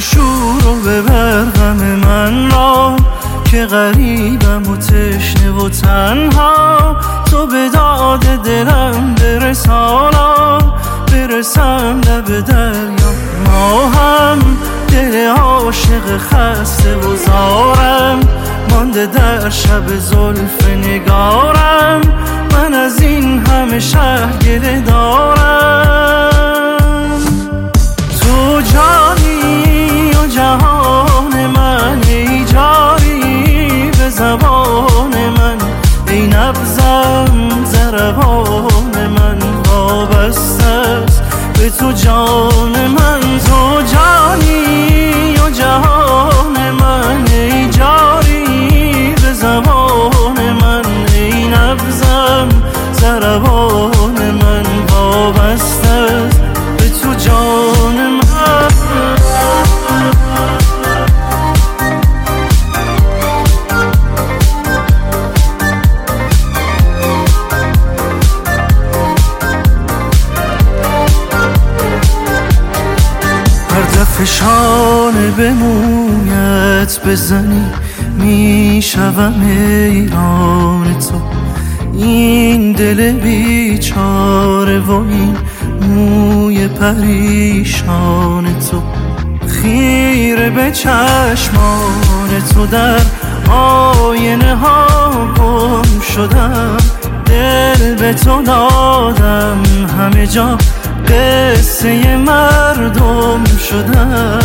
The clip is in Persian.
شور و ببر غم من را که غریبم و تشنه و تنها. تو به داد دلم برسانا، برسم لب دریا. ما هم دل عاشق خسته و زارم، مانده در شب زلف نگارم. من از این همه شهر گله دارم. تو جانی و جهان من، ای جاری به زبان من، ای نبضم ضربان من وابسته است به تو جان من. تو جانی و جهان من، ای جاری به زبان من، ای نبضم ضربان من وابسته است به تو جان من. فشانه به مویت بزنی میشوم ایران تو. این دل بیچاره و این موی پریشان تو، خیره به چشمان تو در آینه ها گم شدم. دل به تو دادم همه جا قصه مردم شدم.